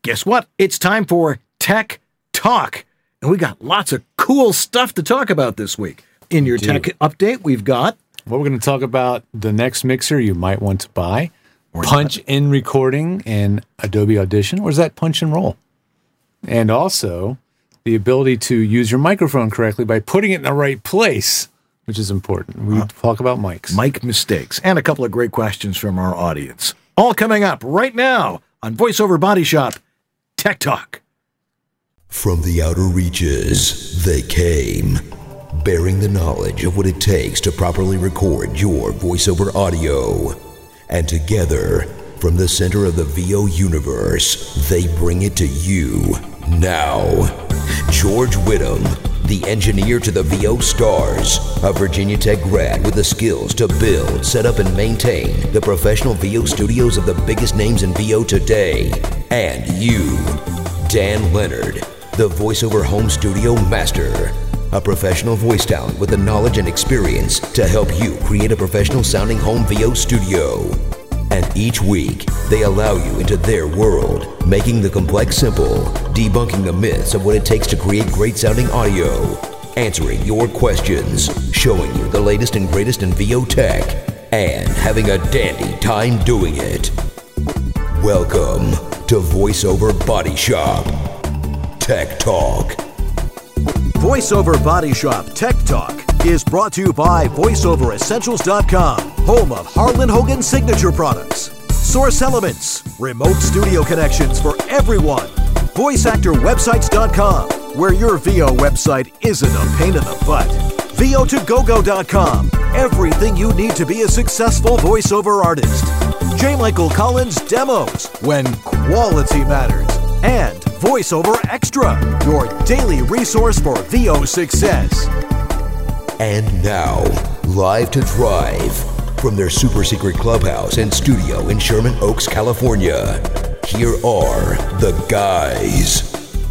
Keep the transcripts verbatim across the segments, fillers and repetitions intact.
guess what? It's time for Tech Talk. And we got lots of cool stuff to talk about this week. In your Indeed. Tech update, we've got... Well, we're going to talk about the next mixer you might want to buy, or punch-in recording in Adobe Audition, or is that punch and roll? And also, the ability to use your microphone correctly by putting it in the right place, which is important. We uh, talk about mics. Mic mistakes, and a couple of great questions from our audience. All coming up right now on VoiceOver Body Shop Tech Talk. From the outer reaches, they came, bearing the knowledge of what it takes to properly record your voiceover audio. And together, from the center of the V O universe, they bring it to you now. George Whittam, the engineer to the V O stars, a Virginia Tech grad with the skills to build, set up, and maintain the professional V O studios of the biggest names in V O today. And you, Dan Leonard, the voiceover home studio master, a professional voice talent with the knowledge and experience to help you create a professional sounding home V O studio. And each week, they allow you into their world, making the complex simple, debunking the myths of what it takes to create great sounding audio, answering your questions, showing you the latest and greatest in V O tech, and having a dandy time doing it. Welcome to VoiceOver Body Shop Tech Talk. VoiceOver Body Shop Tech Talk is brought to you by voiceover essentials dot com, home of Harlan Hogan signature products, Source Elements, remote studio connections for everyone, voice actor websites dot com, where your V O website isn't a pain in the butt, V O two go go dot com, everything you need to be a successful voiceover artist, J. Michael Collins Demos, when quality matters, and VoiceOver Extra, your daily resource for V O success. And now, live to drive from their super secret clubhouse and studio in Sherman Oaks, California, here are the guys.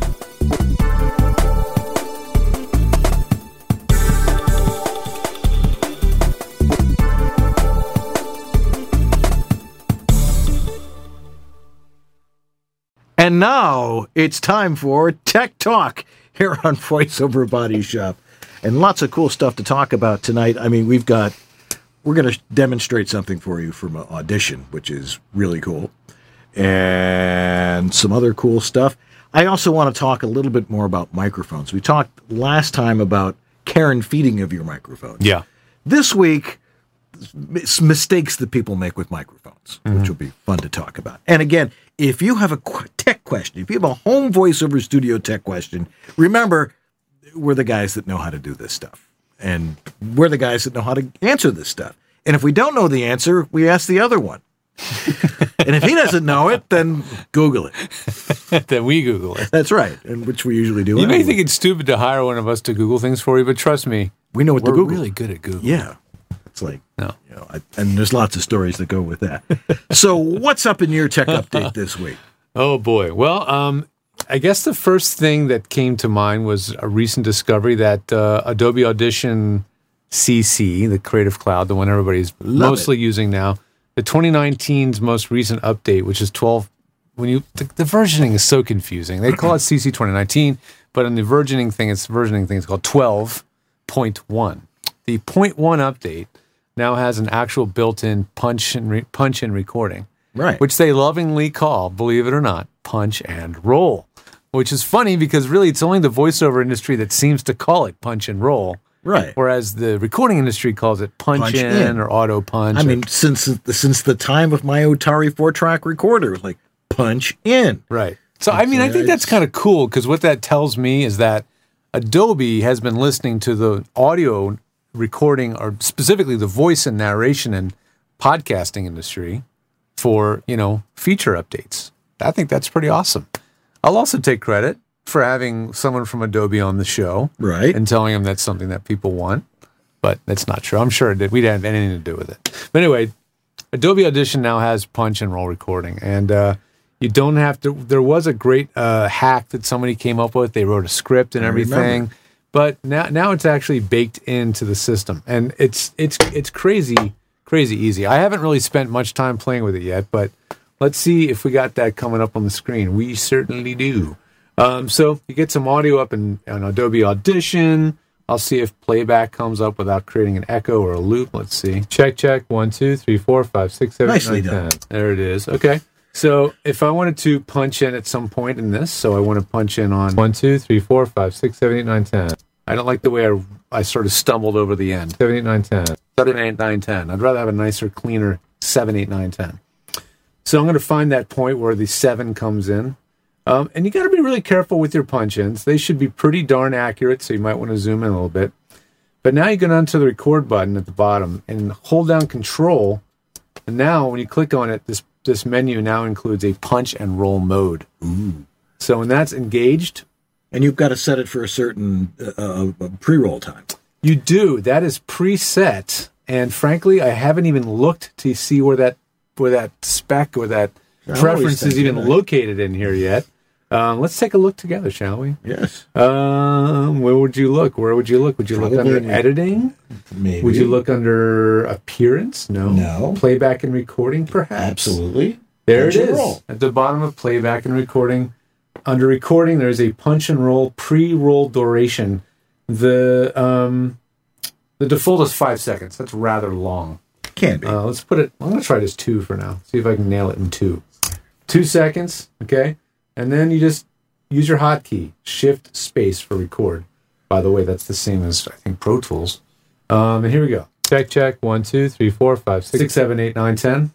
And now it's time for Tech Talk here on VoiceOver Body Shop. And lots of cool stuff to talk about tonight. I mean, we've got, we're going to demonstrate something for you from an audition, which is really cool. And some other cool stuff. I also want to talk a little bit more about microphones. We talked last time about care and feeding of your microphones. Yeah. This week, mistakes that people make with microphones, mm-hmm. which will be fun to talk about. And again, if you have a tech question, if you have a home voiceover studio tech question, remember, we're the guys that know how to do this stuff. And we're the guys that know how to answer this stuff. And if we don't know the answer, we ask the other one. And if he doesn't know it, then Google it. Then we Google it. That's right, and which we usually do. You anyway. may think it's stupid to hire one of us to Google things for you, but trust me, we know what we're to Google. really good at Google. Yeah. It's like, no. you know, I, and there's lots of stories that go with that. So what's up in your tech update this week? Oh, boy. Well, um, I guess the first thing that came to mind was a recent discovery that uh, Adobe Audition C C, the Creative Cloud, the one everybody's Love mostly it. using now, the twenty nineteen's most recent update, which is twelve. When you the, the versioning is so confusing. They call it C C twenty nineteen, but in the versioning thing, it's versioning thing. It's called twelve point one. The point one update now has an actual built-in punch and re- punch in recording, right? Which they lovingly call, believe it or not, punch and roll. Which is funny because really it's only the voiceover industry that seems to call it punch and roll. Right. Whereas the recording industry calls it punch, punch in, in or auto punch. I or, mean, since the, since the time of my Otari four-track recorder, it was like punch in. Right. So, I mean, I think that's kind of cool because what that tells me is that Adobe has been listening to the audio recording, or specifically the voice and narration and podcasting industry for, you know, feature updates. I think that's pretty awesome. I'll also take credit for having someone from Adobe on the show, right, and telling them that's something that people want, but that's not true. I'm sure it did. We didn't have anything to do with it. But anyway, Adobe Audition now has punch and roll recording, and uh, you don't have to. There was a great uh, hack that somebody came up with. They wrote a script and I everything, remember. but now now it's actually baked into the system, and it's it's it's crazy crazy easy. I haven't really spent much time playing with it yet, but let's see if we got that coming up on the screen. We certainly do. Um, so you get some audio up in, in Adobe Audition. I'll see if playback comes up without creating an echo or a loop. Let's see. Check, check. One, two, three, four, five, six, seven, Nicely nine, done. ten. There it is. Okay. So if I wanted to punch in at some point in this, so I want to punch in on one, two, three, four, five, six, seven, eight, nine, ten. I don't like the way I, I sort of stumbled over the end. seven, eight, nine, ten. seven, eight, nine, ten. I'd rather have a nicer, cleaner seven, eight, nine, ten. So I'm going to find that point where the seven comes in. Um, and you got to be really careful with your punch-ins. They should be pretty darn accurate, so you might want to zoom in a little bit. But now you go down to the record button at the bottom and hold down Control. And now when you click on it, this, this menu now includes a punch and roll mode. Ooh. So when that's engaged... And you've got to set it for a certain uh, uh, pre-roll time. You do. That is preset. And frankly, I haven't even looked to see where that where that spec or that I'm preference is thinking even that. located in here yet. Um, let's take a look together, shall we? Yes. Um, where would you look? Where would you look? Would you Probably look under in- editing? Maybe. Would you look under appearance? No. No. Playback and recording, perhaps? Absolutely. There Punch it and is. roll. At the bottom of playback and recording. Under recording, there's a punch and roll pre-roll duration. The um, the default is five seconds. That's rather long. Can be. Uh, let's put it. I'm going to try this two for now. See if I can nail it in two. Two seconds, okay? And then you just use your hotkey, Shift Space for record. By the way, that's the same as I think Pro Tools. Um, and here we go. Check, check. One, two, three, four, five, six, six, seven, eight, nine, ten.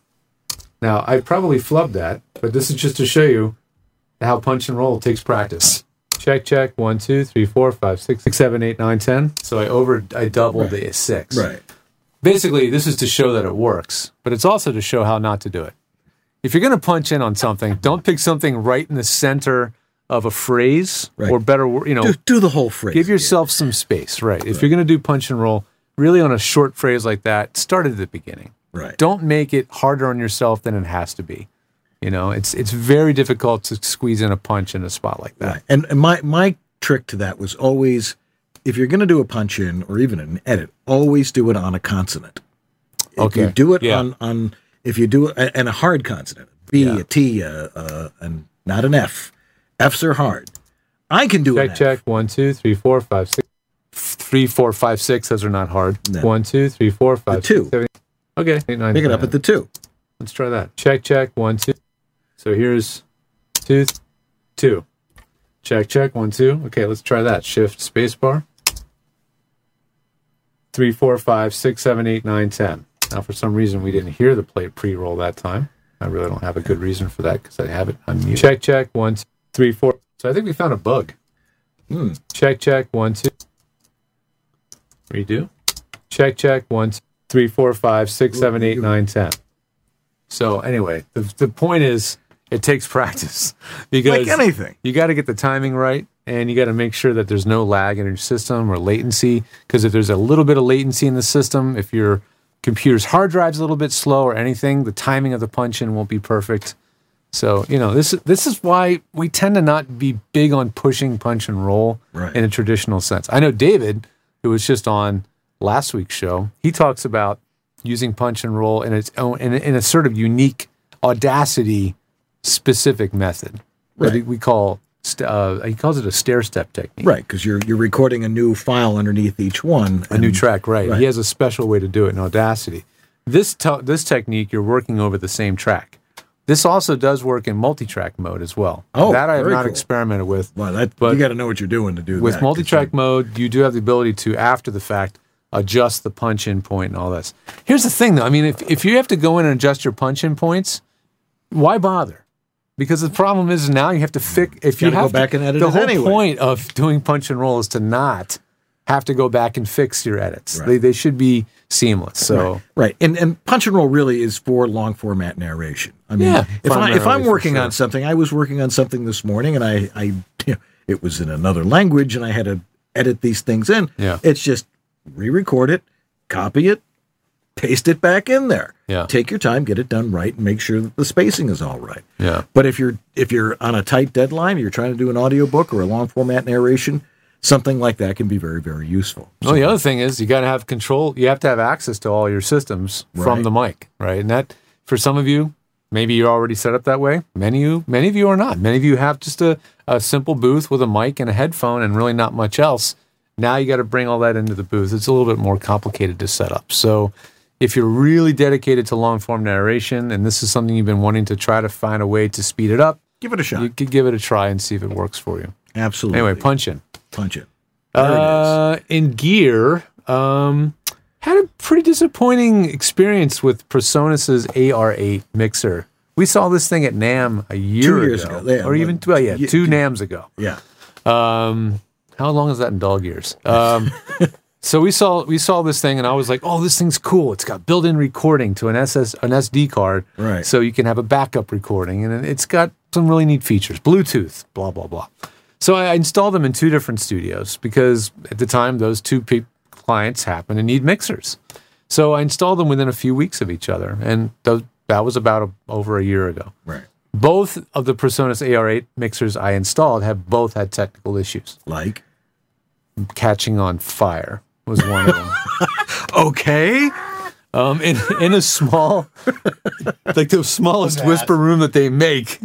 Now I probably flubbed that, but this is just to show you how punch and roll takes practice. Check, check. One, two, three, four, five, six, six, seven, eight, nine, ten. So I over, I doubled Right. the six. Right. Basically, this is to show that it works, but it's also to show how not to do it. If you're going to punch in on something, don't pick something right in the center of a phrase, Right. or better, you know, Do, do the whole phrase. give yourself some space. Right. If you're going to do punch and roll, really on a short phrase like that, start at the beginning. Right. Don't make it harder on yourself than it has to be. You know, it's it's very difficult to squeeze in a punch in a spot like that. Right. And, and my, my trick to that was always, if you're going to do a punch in or even an edit, always do it on a consonant. If Okay. you do it Yeah. on, on, if you do it, and a hard consonant, B, Yeah. a T, uh, uh, and not an F. F's are hard. I can do Check, an check. F. One, two, three, four, five, six. Three, four, five, six. Those are not hard. No. One, two, three, four, five, two. six, seven. Okay. Eight, nine, Pick it ten. up at the two. Let's try that. Check, check. One, two. So here's two, two. Check, check. One, two. Okay, let's try that. Shift space bar. Three, four, five, six, seven, eight, nine, ten. Now, for some reason, we didn't hear the play pre-roll that time. I really don't have a good reason for that because I have it unmuted. Check, check. One, two, three, four. So I think we found a bug. Hmm. Check, check. One, two. Redo. Check, check. One, two, three, four, five, six, seven, eight, nine, ten. So anyway, the the point is, it takes practice because Like anything. you got to get the timing right, and you got to make sure that there's no lag in your system or latency. Because if there's a little bit of latency in the system, if your computer's hard drive's a little bit slow or anything, the timing of the punch in won't be perfect. So you know this this is why we tend to not be big on pushing punch and roll Right. in a traditional sense. I know David, who was just on last week's show, he talks about using punch and roll in its own in a, in a sort of unique Audacity specific method that Right. we call st- uh, he calls it a stair step technique. Right, because you're you're recording a new file underneath each one. A new and- track, right. right. He has a special way to do it in Audacity. This te- this technique, you're working over the same track. This also does work in multi-track mode as well. Oh, that I have very not cool. experimented with. Well, that, But you got to know what you're doing to do With that. multi-track mode, you do have the ability to, after the fact, adjust the punch-in point and all this. Here's the thing, though. I mean, if, if you have to go in and adjust your punch-in points, why bother? Because the problem is now you have to fix. If you Gotta go have back to, and edit the it whole anyway. point of doing punch and roll is to not have to go back and fix your edits. Right. They they should be seamless. So Right, right. And and punch and roll really is for long format narration. I mean, Yeah, if I if primarily I'm for working sure. on something, I was working on something this morning, and I I you know, it was in another language, and I had to edit these things in. Yeah. It's just re-record it, copy it, paste it back in there. Yeah. Take your time, get it done right, and make sure that the spacing is all right. yeah, But if you're if you're on a tight deadline, you're trying to do an audiobook or a long format narration, something like that can be very, very useful. well, the other thing is you got to have control. You have to have access to all your systems from Right. the mic, right? And that, for some of you, Maybe you're already set up that way. Many of you, many of you are not. Many of you have just a, a simple booth with a mic and a headphone and really not much else. Now you got to bring all that into the booth. It's a little bit more complicated to set up. So if you're really dedicated to long-form narration and this is something you've been wanting to try to find a way to speed it up, Give it a shot. you could give it a try and see if it works for you. Absolutely. Anyway, punch in. Punch in. There it is. Uh, in gear, um, had a pretty disappointing experience with PreSonus's A R eight mixer. We saw this thing at NAMM a year Two years ago, ago, yeah, or even well, yeah, y- two y- NAMMs ago. Yeah. Um, how long is that in dog years? Um, so we saw we saw this thing, and I was like, "Oh, this thing's cool! It's got built-in recording to an S S an S D card, Right. So you can have a backup recording, and it's got some really neat features, Bluetooth, blah blah blah." So I installed them in two different studios because at the time those two pe- clients happened to need mixers. So I installed them within a few weeks of each other, and th- that was about a, over a year ago. Right. Both of the PreSonus A R eight mixers I installed have both had technical issues. Like. Catching on fire was one of them. Okay. Um, in in a small, like the smallest whisper room that they make.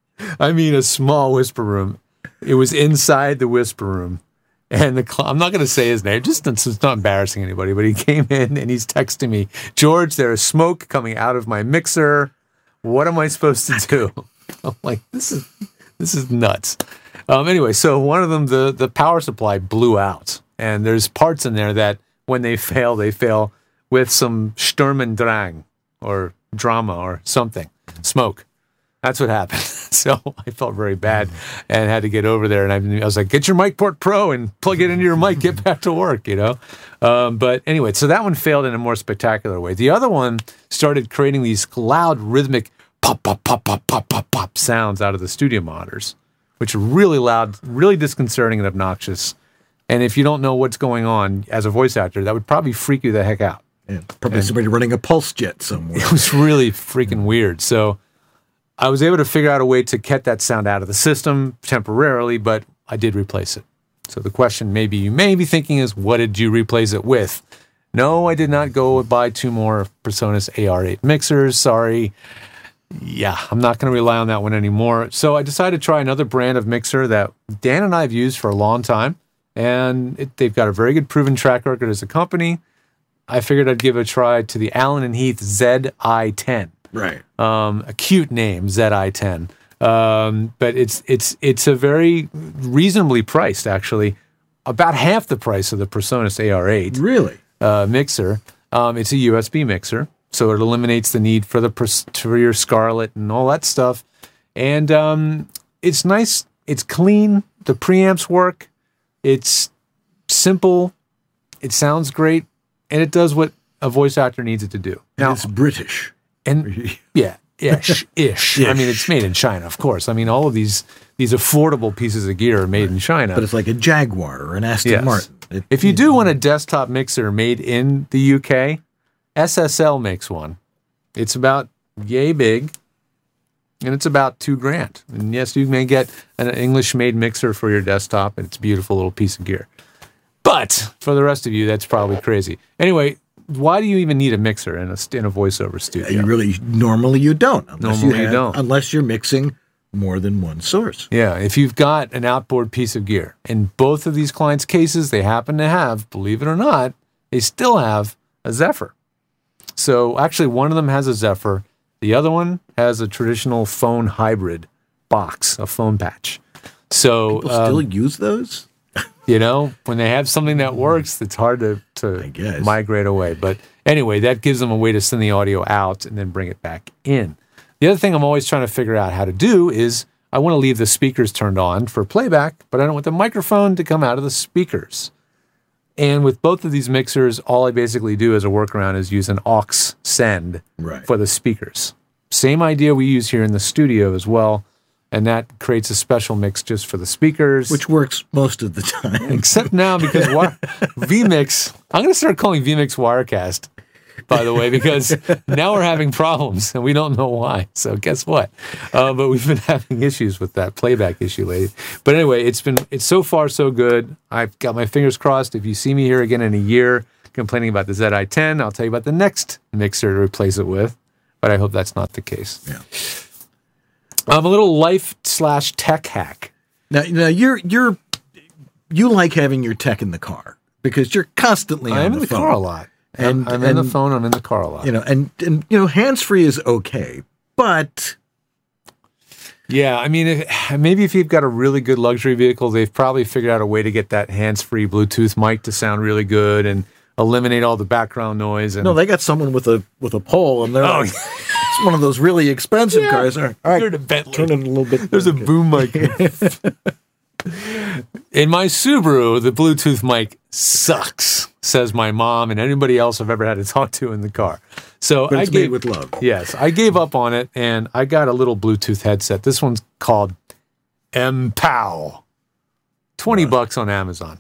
I mean, a small whisper room. It was inside the whisper room, and the cl- I'm not going to say his name, just it's it's not embarrassing anybody. But he came in and he's texting me, George, there is smoke coming out of my mixer. What am I supposed to do? I'm like, this is this is nuts. Um, anyway, so one of them, the the power supply blew out, and there's parts in there that when they fail, they fail with some Sturm und Drang or drama or something, smoke. That's what happened. So I felt very bad and had to get over there. And I, I was like, get your MicPort Pro and plug it into your mic, get back to work, you know? Um, but anyway, so that one failed in a more spectacular way. The other one started creating these loud, rhythmic pop, pop, pop, pop, pop, pop, pop sounds out of the studio monitors, which are really loud, really disconcerting and obnoxious. And if you don't know what's going on as a voice actor, that would probably freak you the heck out. Yeah, probably somebody running a pulse jet somewhere. It was really freaking weird. So I was able to figure out a way to get that sound out of the system temporarily, but I did replace it. So the question maybe you may be thinking is, what did you replace it with? No, I did not go buy two more PreSonus A R eight mixers. Sorry. Yeah, I'm not going to rely on that one anymore. So I decided to try another brand of mixer that Dan and I have used for a long time, and it, they've got a very good proven track record as a company. I figured I'd give it a try to the Allen and Heath Z I ten. Right. Um, a cute name, Z I ten. Um, but it's it's it's a very reasonably priced, actually, about half the price of the PreSonus A R eight Really? uh, mixer. Um, it's a U S B mixer, so it eliminates the need for the pres- for your Scarlett and all that stuff. And um, it's nice. It's clean. The preamps work. It's simple. It sounds great, and it does what a voice actor needs it to do. Now it's British. And yeah, ish, ish. I mean, it's made in China, of course. I mean, all of these these affordable pieces of gear are made in China. But it's like a Jaguar or an Aston Yes. Martin. It- If you do want a desktop mixer made in the U K, S S L makes one. It's about yay big, and it's about two grand. And yes, you may get an English-made mixer for your desktop, and it's a beautiful little piece of gear. But for the rest of you, that's probably crazy. Anyway, why do you even need a mixer in a in a voiceover studio? You really normally you don't. Unless Normally you have, don't. Unless you're mixing more than one source. Yeah, if you've got an outboard piece of gear, in both of these clients' cases, they happen to have, believe it or not, they still have a Zephyr. So actually, one of them has a Zephyr. The other one has a traditional phone hybrid box, a phone patch. So People still um, use those? you know, when they have something that works, it's hard to, to I guess. migrate away. But anyway, that gives them a way to send the audio out and then bring it back in. The other thing I'm always trying to figure out how to do is I want to leave the speakers turned on for playback, but I don't want the microphone to come out of the speakers. And with both of these mixers, all I basically do as a workaround is use an aux send Right. for the speakers. Same idea we use here in the studio as well. And that creates a special mix just for the speakers. Which works most of the time. Except now because wi- vMix, I'm going to start calling vMix Wirecast, by the way, because now we're having problems and we don't know why. So guess what? Uh, but we've been having issues with that playback issue lately. But anyway, it's been it's so far so good. I've got my fingers crossed. If you see me here again in a year complaining about the Z I ten, I'll tell you about the next mixer to replace it with. but I hope that's not the case. Yeah. Um, a little life slash tech hack. Now, now you're you're you like having your tech in the car because you're constantly on I'm the in the phone. car a lot. And I'm and, in the phone. I'm in the car a lot. You know, and and you know, hands free is okay, but yeah, I mean, if, maybe if you've got a really good luxury vehicle, they've probably figured out a way to get that hands-free Bluetooth mic to sound really good and eliminate all the background noise. And no, they got someone with a with a pole, and they're Oh, like, it's one of those really expensive Yeah. cars. All right, all right, You're in a Bentley. turn it a little bit. There's a boom mic. In my Subaru, the Bluetooth mic sucks, says my mom and anybody else I've ever had to talk to in the car. So but I it's gave, made with love. Yes, I gave up on it, and I got a little Bluetooth headset. This one's called M P O W. twenty bucks on Amazon.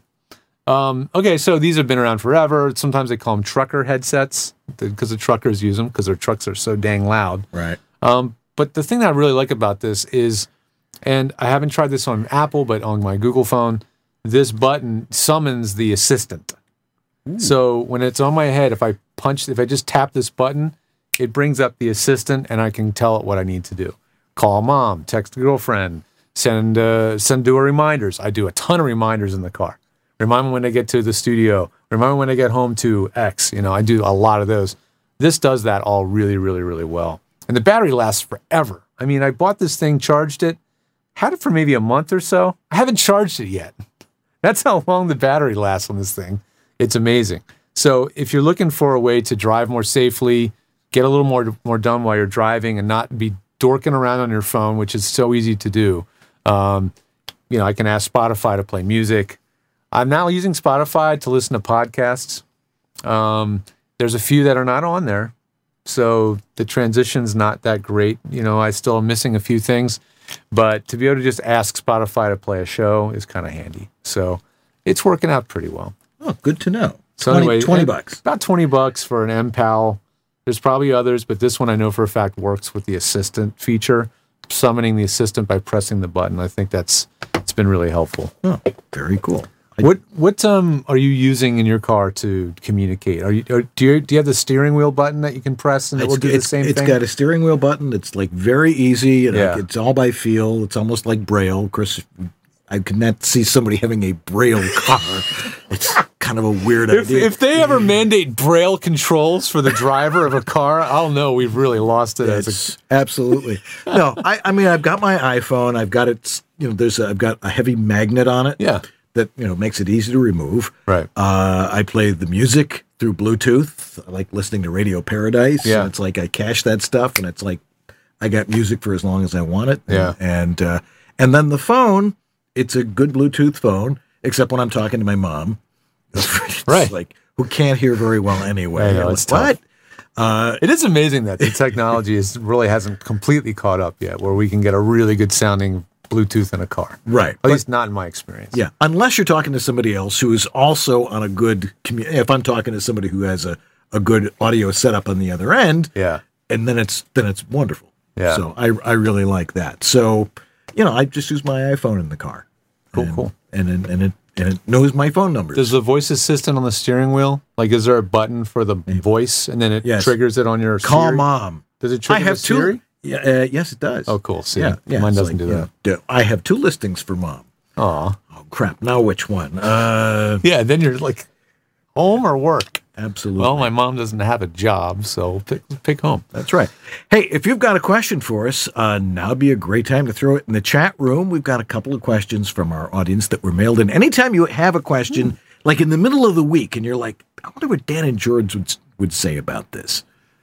Um, okay, so these have been around forever. Sometimes they call them trucker headsets because the truckers use them because their trucks are so dang loud. Right. Um, but the thing that I really like about this is, and I haven't tried this on Apple, but on my Google phone, this button summons the assistant. Ooh. So when it's on my head, if I punch, if I just tap this button, it brings up the assistant and I can tell it what I need to do. Call mom, text a girlfriend, send, uh, send do a reminders. I do a ton of reminders in the car. Remind me when I get to the studio. Remind me when I get home to X. You know, I do a lot of those. This does that all really, really, really well. And the battery lasts forever. I mean, I bought this thing, charged it, had it for maybe a month or so. I haven't charged it yet. That's how long the battery lasts on this thing. It's amazing. So if you're looking for a way to drive more safely, get a little more more done while you're driving and not be dorking around on your phone, which is so easy to do. Um, you know, I can ask Spotify to play music. I'm now using Spotify to listen to podcasts. Um, there's a few that are not on there, so the transition's not that great. You know, I still am missing a few things, but to be able to just ask Spotify to play a show is kind of handy. So it's working out pretty well. Oh, good to know. So twenty, anyway, twenty bucks. About twenty bucks for an M P O W. There's probably others, but this one I know for a fact works with the assistant feature, summoning the assistant by pressing the button. I think that's it's been really helpful. Oh, very cool. I, What what um are you using in your car to communicate? Are you or do you do you have the steering wheel button that you can press and it it's, will do it's, the same it's thing? got a steering wheel button. It's like very easy. And Yeah. like, it's all by feel. It's almost like Braille. Of course, I could not see somebody having a Braille car. It's kind of a weird If, idea. if they ever mandate Braille controls for the driver of a car, I'll know we've really lost it as a It's absolutely no. I, I mean, I've got my iPhone. I've got it. You know, there's a, I've got a heavy magnet on it. Yeah. That you know makes it easy to remove. Right. Uh, I play the music through Bluetooth. I like listening to Radio Paradise. Yeah. And it's like I cache that stuff, and it's like I got music for as long as I want it. Yeah. And uh, and then the phone. It's a good Bluetooth phone, except when I'm talking to my mom. It's Right. Like who can't hear very well anyway. I know, I'm it's like, tough. what? Uh, It is amazing that the technology is really hasn't completely caught up yet, where we can get a really good sounding Bluetooth in a car. right. At But- least not in my experience. Yeah, unless you're talking to somebody else who is also on a good commu- if I'm talking to somebody who has a, a good audio setup on the other end, Yeah. and then it's then it's wonderful. Yeah. So I I really like that. So, you know, I just use my iPhone in the car. Cool, and, cool. And it, and it and it knows my phone numbers. Does the voice assistant on the steering wheel, like, is there a button for the voice and then it Yes. triggers it on your Call Siri? mom. Does it trigger I have the Siri? two. Yeah, uh, yes, it does. Oh, cool. See, yeah, yeah. mine it's doesn't like, do you that. know, do- I have two listings for mom. Aw. Oh crap! Now which one? Uh, Yeah, then you're like, home or work? absolutely. Well, my mom doesn't have a job, so pick, pick home. That's right. Hey, if you've got a question for us, uh, now would be a great time to throw it in the chat room. We've got a couple of questions from our audience that were mailed in. Anytime you have a question, mm. like in the middle of the week, and you're like, I wonder what Dan and George would, would say about this.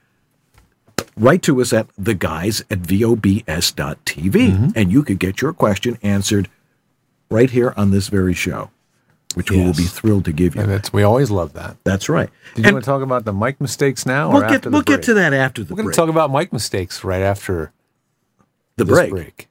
Write to us at the guys at V O B S dot T V, mm-hmm. and you could get your question answered right here on this very show, which yes. we will be thrilled to give you. And that's, we always love that. That's right. Did you and want to talk about the mic mistakes now we'll or get, after the We'll break? get to that after the We're going break. to talk about mic mistakes right after the this break. break.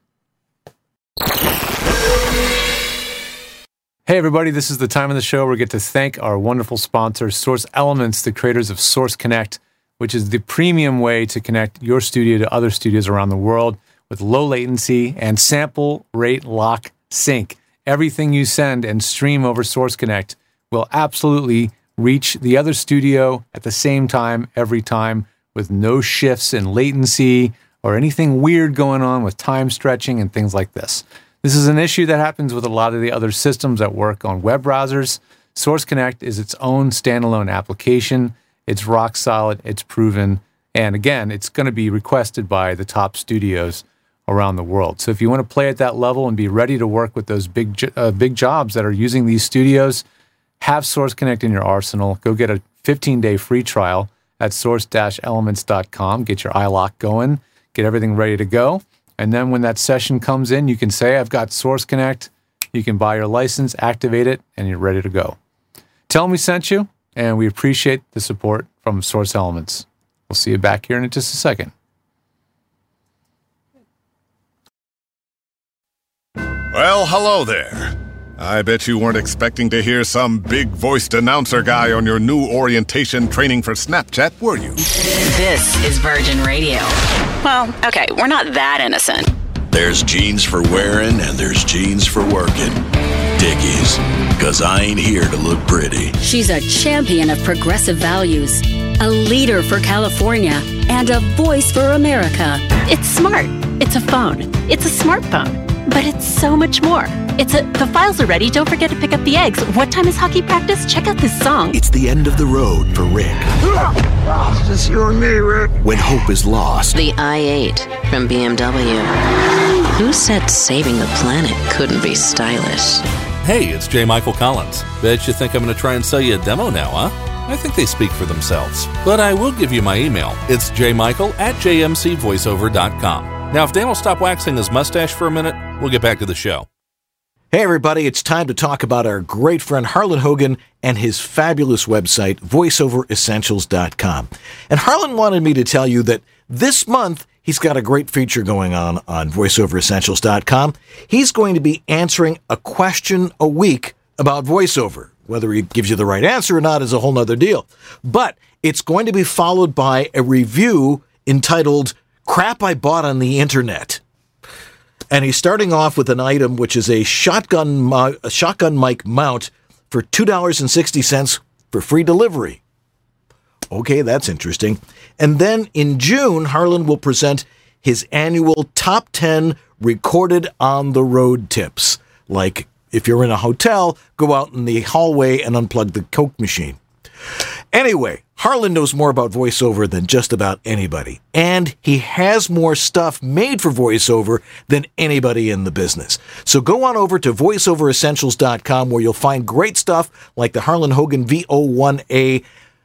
Hey, everybody, this is the time of the show where we get to thank our wonderful sponsor, Source Elements, the creators of Source Connect, which is the premium way to connect your studio to other studios around the world with low latency and sample rate lock sync. Everything you send and stream over Source Connect will absolutely reach the other studio at the same time every time with no shifts in latency or anything weird going on with time stretching and things like this. This is an issue that happens with a lot of the other systems that work on web browsers. Source Connect is its own standalone application. It's rock solid, it's proven, and again, it's going to be requested by the top studios around the world. So if you want to play at that level and be ready to work with those big uh, big jobs that are using these studios, have Source Connect in your arsenal. Go get a fifteen-day free trial at source dash elements dot com. Get your iLok going, get everything ready to go, and then when that session comes in, you can say, I've got Source Connect. You can buy your license, activate it, and you're ready to go. Tell them we sent you, and we appreciate the support from Source Elements. We'll see you back here in just a second. Well, hello there. I bet you weren't expecting to hear some big-voiced announcer guy on your new orientation training for Snapchat, were you? This is Virgin Radio. Well, okay, we're not that innocent. There's jeans for wearing and there's jeans for working. Dickies, because I ain't here to look pretty. She's a champion of progressive values, a leader for California, and a voice for America. It's smart. It's a phone. It's a smartphone. But it's so much more. It's a, the files are ready. Don't forget to pick up the eggs. What time is hockey practice? Check out this song. It's the end of the road for Rick. It's just you and me, Rick. When hope is lost. The i eight from B M W. Who said saving the planet couldn't be stylish? Hey, it's J. Michael Collins. Bet you think I'm going to try and sell you a demo now, huh? I think they speak for themselves. But I will give you my email. It's jmichael at j m c voiceover dot com. Now, if Dan will stop waxing his mustache for a minute, we'll get back to the show. Hey, everybody, it's time to talk about our great friend Harlan Hogan and his fabulous website, voice over essentials dot com. And Harlan wanted me to tell you that this month, he's got a great feature going on on voice over essentials dot com. He's going to be answering a question a week about voiceover. Whether he gives you the right answer or not is a whole nother deal. But it's going to be followed by a review entitled Crap I Bought on the Internet. And he's starting off with an item which is a shotgun mo- a shotgun mic mount for two dollars and sixty cents for free delivery. Okay, that's interesting. And then in June, Harlan will present his annual top ten recorded on the road tips. Like if you're in a hotel, go out in the hallway and unplug the Coke machine. Anyway, Harlan knows more about voiceover than just about anybody, and he has more stuff made for voiceover than anybody in the business. So go on over to voice over essentials dot com where you'll find great stuff like the Harlan Hogan V O one A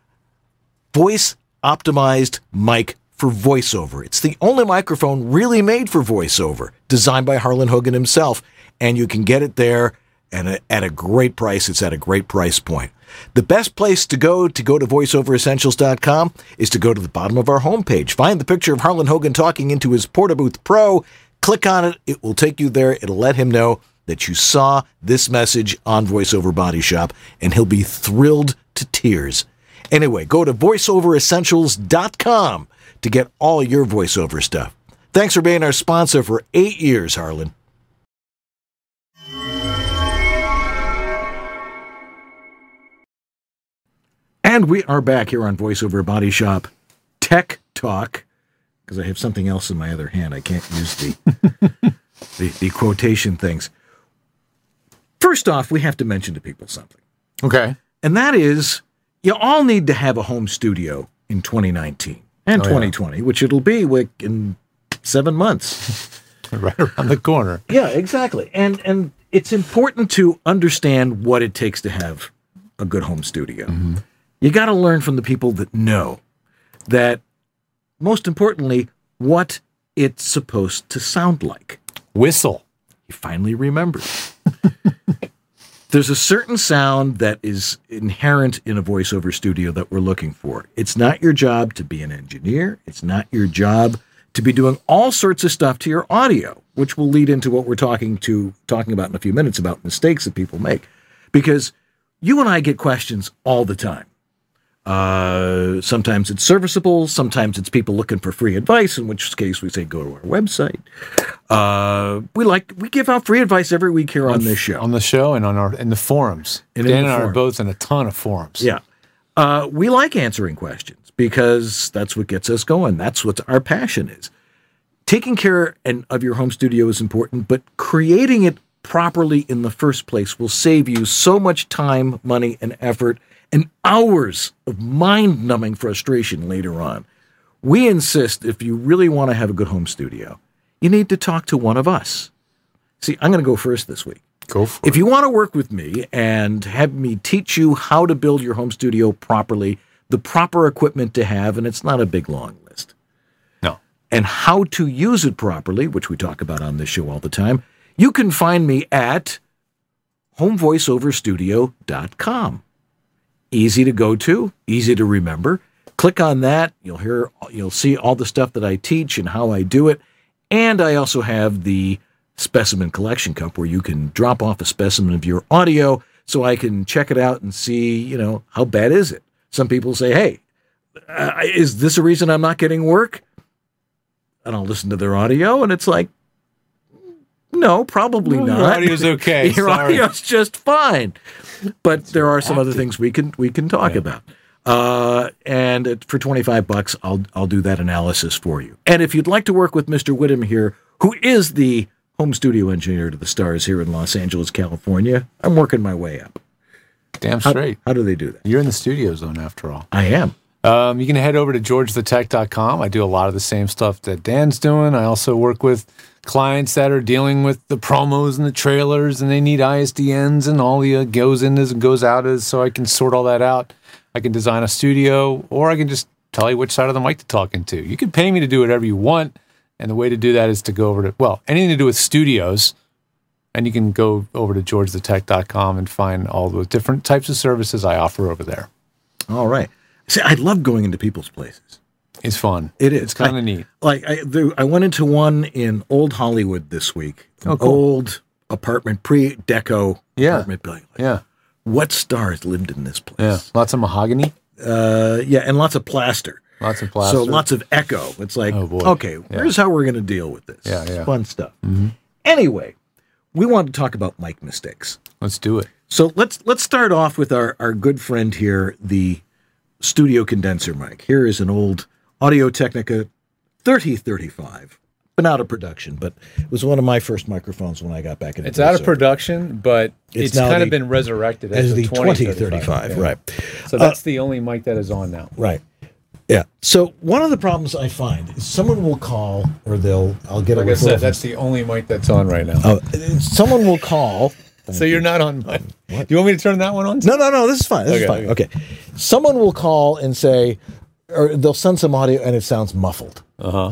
voice-optimized mic for voiceover. It's the only microphone really made for voiceover, designed by Harlan Hogan himself, and you can get it there and at a great price. It's at a great price point. The best place to go to go to voice over essentials dot com is to go to the bottom of our homepage. Find the picture of Harlan Hogan talking into his Portabooth Pro. Click on it. It will take you there. It'll let him know that you saw this message on VoiceOver Body Shop, and he'll be thrilled to tears. Anyway, go to voice over essentials dot com to get all your voiceover stuff. Thanks for being our sponsor for eight years, Harlan. And we are back here on VoiceOver Body Shop Tech Talk, because I have something else in my other hand. I can't use the, the the quotation things. First off, we have to mention to people something. Okay. And that is, you all need to have a home studio in twenty nineteen and oh, twenty twenty, yeah. Which it'll be like in seven months. Right around the corner. Yeah, exactly. And and it's important to understand what it takes to have a good home studio. Mm-hmm. You got to learn from the people that know that, most importantly, what it's supposed to sound like. Whistle. You finally remembered. There's a certain sound that is inherent in a voiceover studio that we're looking for. It's not your job to be an engineer. It's not your job to be doing all sorts of stuff to your audio, which will lead into what we're talking to talking about in a few minutes about mistakes that people make. Because you and I get questions all the time. Uh, sometimes it's serviceable. Sometimes it's people looking for free advice, in which case we say, go to our website. Uh, we like, we give out free advice every week here on, on this show. On the show and on our, in the forums. And Dan the and I forums. are both in a ton of forums. Yeah. Uh, we like answering questions because that's what gets us going. That's what our passion is. Taking care and of your home studio is important, but creating it properly in the first place will save you so much time, money, and effort, and hours of mind-numbing frustration later on. We insist if you really want to have a good home studio, you need to talk to one of us. See, I'm going to go first this week. Go for If it. you want to work with me and have me teach you how to build your home studio properly, the proper equipment to have, and it's not a big, long list, No. and how to use it properly, which we talk about on this show all the time, you can find me at home voice over studio dot com. Easy to go to, easy to remember. Click on that. You'll hear, you'll see all the stuff that I teach and how I do it. And I also have the Specimen Collection Cup where you can drop off a specimen of your audio so I can check it out and see, you know, how bad is it? Some people say, hey, uh, is this a reason I'm not getting work? And I'll listen to their audio, and it's like, no, probably No, not. your audio's okay. Your Sorry. audio's just fine. But there are some other things we can we can talk Yeah. about. Uh, and it, for twenty-five bucks, I'll I'll do that analysis for you. And if you'd like to work with Mister Whittam here, who is the home studio engineer to the stars here in Los Angeles, California, I'm working my way up. Damn How, straight. how do they do that? You're in the studio zone after all. I am. Um, you can head over to george the tech dot com. I do a lot of the same stuff that Dan's doing. I also work with clients that are dealing with the promos and the trailers, and they need I S D Ns and all the uh, goes in and goes out is, so I can sort all that out. I can design a studio, or I can just tell you which side of the mic to talk into. You can pay me to do whatever you want, and the way to do that is to go over to, well, anything to do with studios, and you can go over to george the tech dot com and find all the different types of services I offer over there. All right. See, I love going into people's places. It's fun. It is. It's kind I- of neat. Like I, there, I went into one in Old Hollywood this week. An Oh, cool. Old apartment, pre-deco Yeah. apartment building. Like, Yeah. what stars lived in this place? Yeah. Lots of mahogany. Uh, yeah, and lots of plaster. Lots of plaster. So lots of echo. It's like, Oh, boy. okay, here's how we're going to deal with this. Yeah, It's yeah. fun stuff. Mhm. Anyway, we want to talk about mic mistakes. Let's do it. So let's let's start off with our, our good friend here, the studio condenser mic. Here is an old Audio Technica thirty thirty-five. Been out of production, but it was one of my first microphones when I got back into It's out of voiceover. production, but It's it's, now kind the- of been resurrected as, as the the twenty twenty thirty-five, yeah. right. So that's the only mic that is on now. Right. Yeah. So one of the problems I find is someone will call, or they'll, I'll get Like a I referral said, from- that's the only mic that's on right now. Oh, someone will call. So you're not on mine. Do you want me to turn that one on? No, no, no. This is fine. This is Okay, fine. Okay. Someone will call and say, or they'll send some audio and it sounds muffled. Uh huh.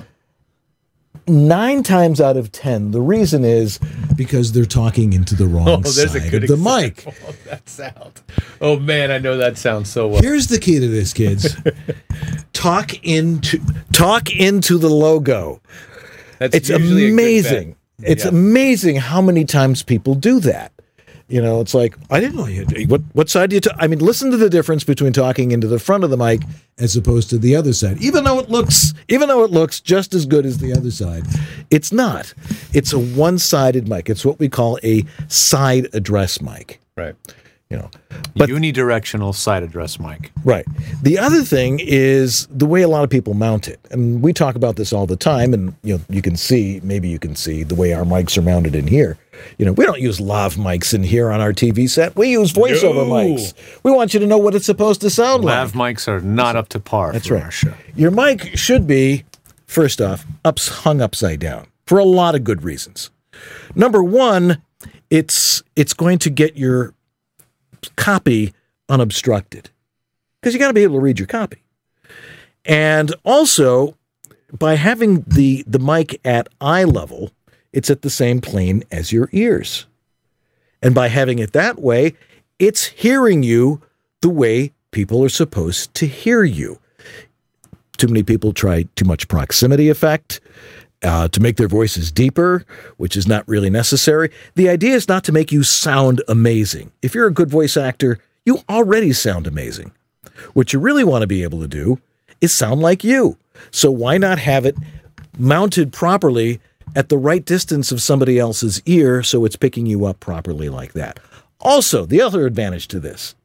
Nine times out of ten, the reason is because they're talking into the wrong Oh, there's side a good of the mic. example of that sound. Oh man, I know that sounds so well. Here's the key to this, kids. talk into talk into the logo. That's It's usually a good amazing. bet. It's Yeah. amazing how many times people do that. You know, it's like, I didn't know you had, what, what side do you talk? I mean, listen to the difference between talking into the front of the mic as opposed to the other side. Even though it looks, even though it looks just as good as the other side, it's not. It's a one-sided mic. It's what we call a side address mic. Right. You know, but Unidirectional side address mic. right. The other thing is the way a lot of people mount it. And we talk about this all the time, and you know, you can see, maybe you can see the way our mics are mounted in here. You know, we don't use lav mics in here on our T V set. We use voiceover No. mics. We want you to know what it's supposed to sound Lav like. mics are not up to par. That's for right. Our show. Your mic should be, first off, ups, hung upside down for a lot of good reasons. Number one, it's it's going to get your copy unobstructed because you got to be able to read your copy. And also, by having the the mic at eye level, it's at the same plane as your ears. And by having it that way, it's hearing you the way people are supposed to hear you. Too many people try too much proximity effect uh, to make their voices deeper, which is not really necessary. The idea is not to make you sound amazing. If you're a good voice actor, you already sound amazing. What you really want to be able to do is sound like you. So why not have it mounted properly at the right distance of somebody else's ear so it's picking you up properly like that? Also, the other advantage to this,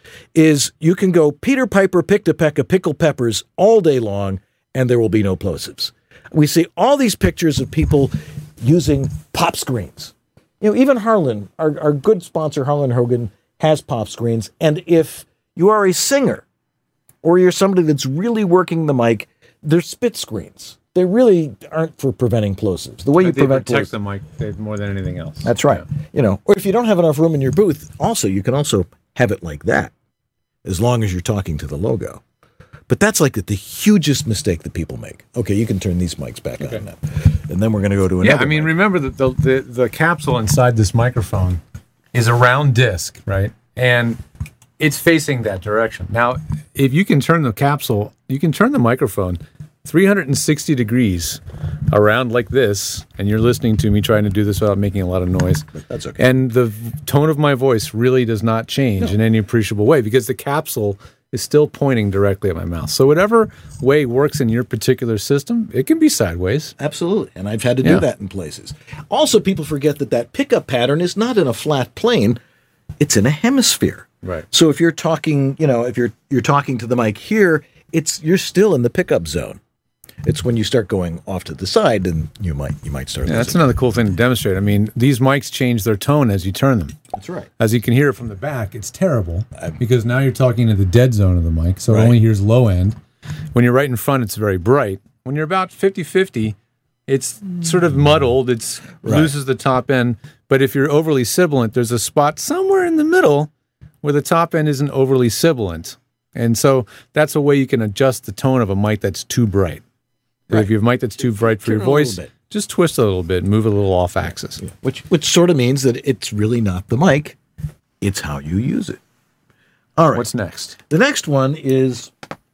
is you can go Peter Piper, picked a peck of pickled peppers all day long, and there will be no plosives. We see all these pictures of people using pop screens. You know, even Harlan, our, our good sponsor, Harlan Hogan, has pop screens. And if you are a singer or you're somebody that's really working the mic, they're spit screens. They really aren't for preventing plosives. The way you they prevent protect plosives, the mic more than anything else. That's right. Yeah. You know, or if you don't have enough room in your booth, also you can also have it like that, as long as you're talking to the logo. But that's like the, the hugest mistake that people make. Okay, you can turn these mics back okay. on now, and then we're going to go to another. Yeah, I mean, mic. remember that the, the the capsule inside this microphone is a round disc, right? And it's facing that direction. Now, if you can turn the capsule, you can turn the microphone three hundred sixty degrees around like this, and you're listening to me trying to do this without making a lot of noise. That's okay. And the tone of my voice really does not change no. in any appreciable way because the capsule is still pointing directly at my mouth. So whatever way works in your particular system, it can be sideways. Absolutely. And I've had to do yeah. that in places. Also, people forget that that pickup pattern is not in a flat plane. It's in a hemisphere. Right. So if you're talking, you know, if you're you're talking to the mic here, it's you're still in the pickup zone. It's when you start going off to the side, and you might you might start. Yeah, that's another cool thing to demonstrate. I mean, these mics change their tone as you turn them. That's right. As you can hear it from the back, it's terrible because now you're talking to the dead zone of the mic, so right. it only hears low end. When you're right in front, it's very bright. When you're about fifty-fifty, it's sort of muddled. It right. loses the top end. But if you're overly sibilant, there's a spot somewhere in the middle where the top end isn't overly sibilant. And so that's a way you can adjust the tone of a mic that's too bright. Right. If you have a mic that's too bright for Turn your voice, just twist a little bit, move a little off axis. Yeah. Which which sort of means that it's really not the mic, it's how you use it. All right. What's next? The next one is,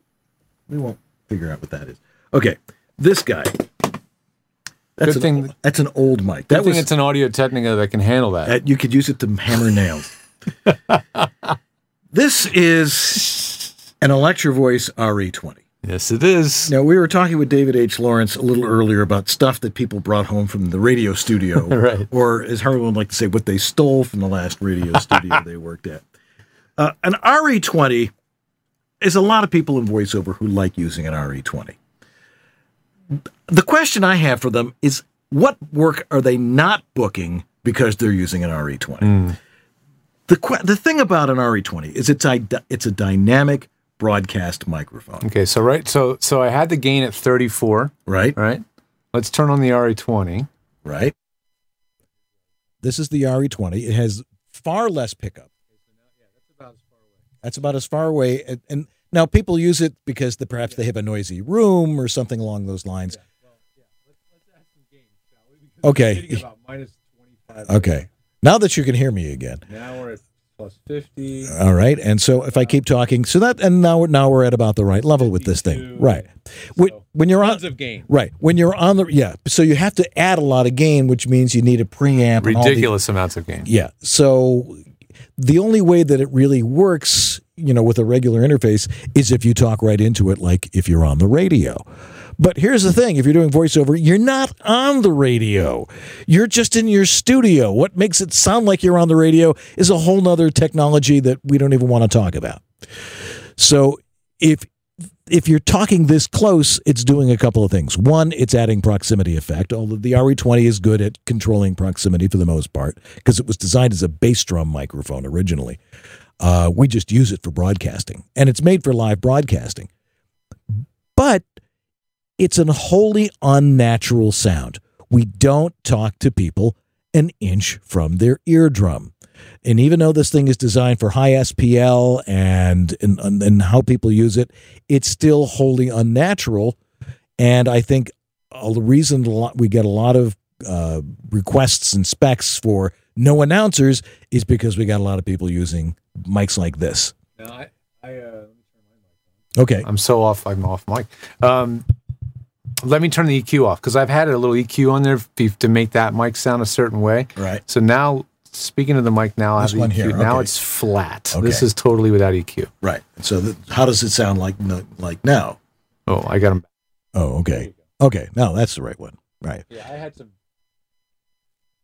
we won't figure out what that is. Okay, this guy. That's, Good an, thing, that's an old mic. Good That thing was, it's an Audio Technica that can handle that. that. You could use it to hammer nails. This is an Electro Voice R E twenty. Yes, it is. Now, we were talking with David H. Lawrence a little earlier about stuff that people brought home from the radio studio. Right. Or, as Harlan would like to say, what they stole from the last radio studio they worked at. Uh, an R E twenty is a lot of people in voiceover who like using an R E twenty. The question I have for them is, what work are they not booking because they're using an R E twenty? Mm. The, qu- the thing about an R E twenty is it's a, it's a dynamic broadcast microphone. Okay, so right, so so I had the gain at thirty-four. Right. Right. Let's turn on the R E twenty. Right. This is the R E twenty. It has far less pickup. That's about as far away. And, and now people use it because the, perhaps they have a noisy room or something along those lines. Okay. Okay. Now that you can hear me again. Now we're at plus fifty. All right. And so if I keep talking, so that, and now, now we're at about the right level with this thing. Right. When, when you're on, of gain. Right. When you're on the, yeah. So you have to add a lot of gain, which means you need a preamp. Ridiculous amounts of gain. Yeah. So the only way that it really works, you know, with a regular interface is if you talk right into it, like if you're on the radio. But here's the thing. If you're doing voiceover, you're not on the radio. You're just in your studio. What makes it sound like you're on the radio is a whole nother technology that we don't even want to talk about. So if if you're talking this close, it's doing a couple of things. One, it's adding proximity effect, although the R E twenty is good at controlling proximity for the most part because it was designed as a bass drum microphone originally. Uh, we just use it for broadcasting, and it's made for live broadcasting. But it's a wholly unnatural sound. We don't talk to people an inch from their eardrum. And even though this thing is designed for high S P L and, and, and how people use it, it's still wholly unnatural. And I think the reason we get a lot of uh, requests and specs for no announcers is because we got a lot of people using mics like this. No, I, I, uh, okay. I'm so off. I'm off mic. Um, Let me turn the E Q off because I've had a little E Q on there to make that mic sound a certain way. Right. So now, speaking of the mic, now this I have one E Q. here. Now okay. it's flat. Okay. This is totally without E Q. Right. So the, how does it sound like like now? Oh, I got them. Oh, okay. Okay. Now that's the right one. Right. Yeah, I had some.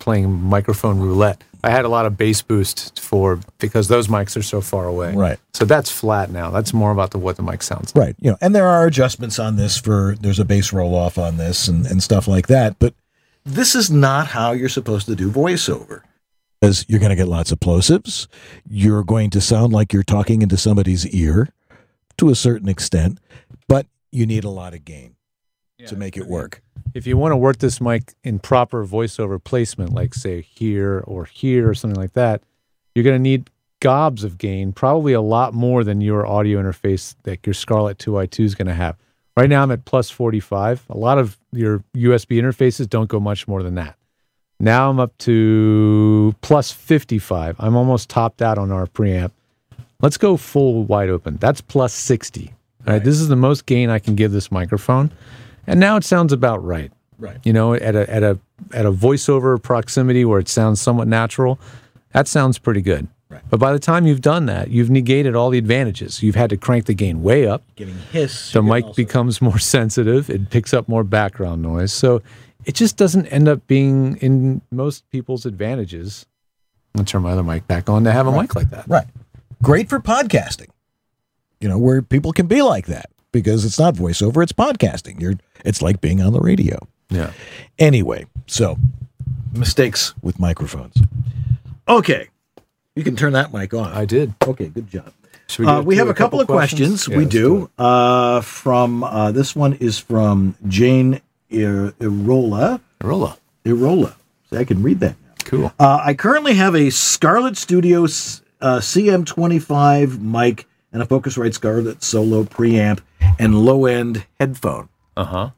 playing microphone roulette. I had a lot of bass boost for because those mics are so far away. Right. So that's flat now. That's more about the, what the mic sounds like. Right. You know, and there are adjustments on this for there's a bass roll off on this and, and stuff like that. But this is not how you're supposed to do voiceover. Because you're going to get lots of plosives. You're going to sound like you're talking into somebody's ear to a certain extent, but you need a lot of gain yeah, to make it work. If you want to work this mic in proper voiceover placement, like say here or here or something like that, you're going to need gobs of gain, probably a lot more than your audio interface that your Scarlett two i two is going to have. Right now I'm at plus forty-five. A lot of your U S B interfaces don't go much more than that. Now I'm up to plus fifty-five. I'm almost topped out on our preamp. Let's go full wide open. That's plus sixty. All right. Right. This is the most gain I can give this microphone. And now it sounds about right. Right. You know, at a at a at a voiceover proximity where it sounds somewhat natural, that sounds pretty good. Right. But by the time you've done that, you've negated all the advantages. You've had to crank the gain way up. Getting hiss. The mic becomes more sensitive. It picks up more background noise. So it just doesn't end up being in most people's advantages. I'm going to turn my other mic back on to have a right. mic like that. Right. Great for podcasting. You know, where people can be like that because it's not voiceover, it's podcasting. You're it's like being on the radio. Yeah. Anyway, so mistakes with microphones. Okay. You can turn that mic on. I did. Okay, good job. We, uh, we have a couple, couple of questions. questions. Yeah, we do. do uh, from uh, this one is from Jane Ir- Irola. Irola. Irola. See, I can read that now. Cool. Uh, I currently have a Scarlett Studio uh, C M twenty-five mic and a Focusrite Scarlett Solo preamp and low-end headphone. Uh-huh.